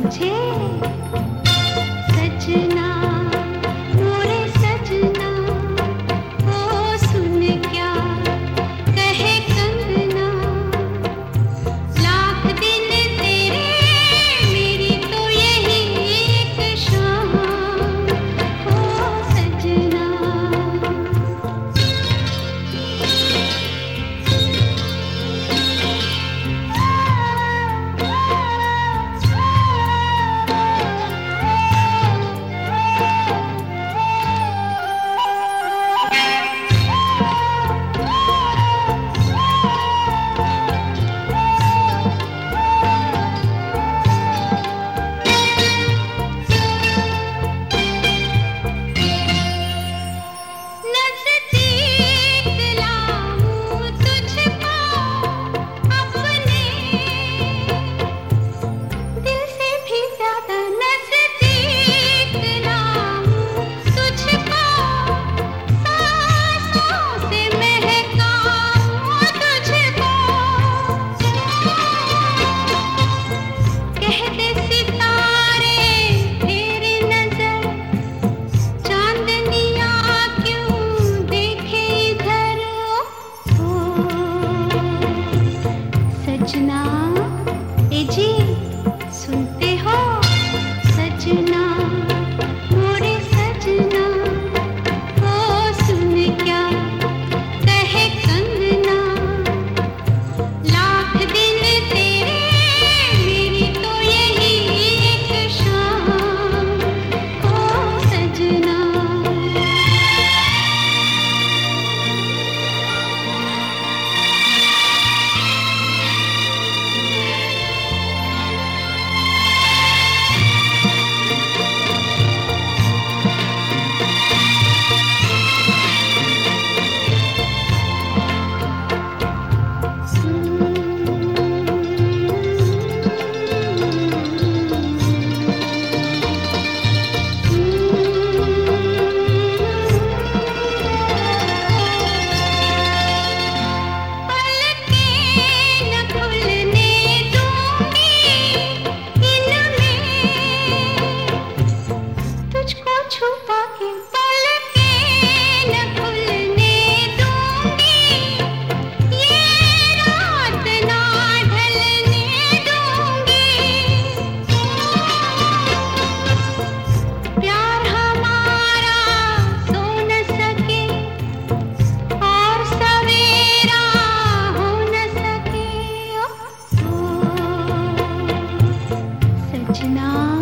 मुझे सजना, मोरे सजना, ओ सुन क्या कहे कंगना। लाख दिन तेरे मेरी तो यही एक शाम, ओ सजना। सजना, ए जी सुनते हो सजना, मोरे सजना, ओ सुन क्या कहे कंगना। लाख दिन तेरे मेरी तो यही एक शाम, ओ सजना। छुपा के पलकें न खुलने दूंगी, ये रात ना ढलने दूंगी। प्यार हमारा सो न सके और सवेरा हो न सके, ओ सजना।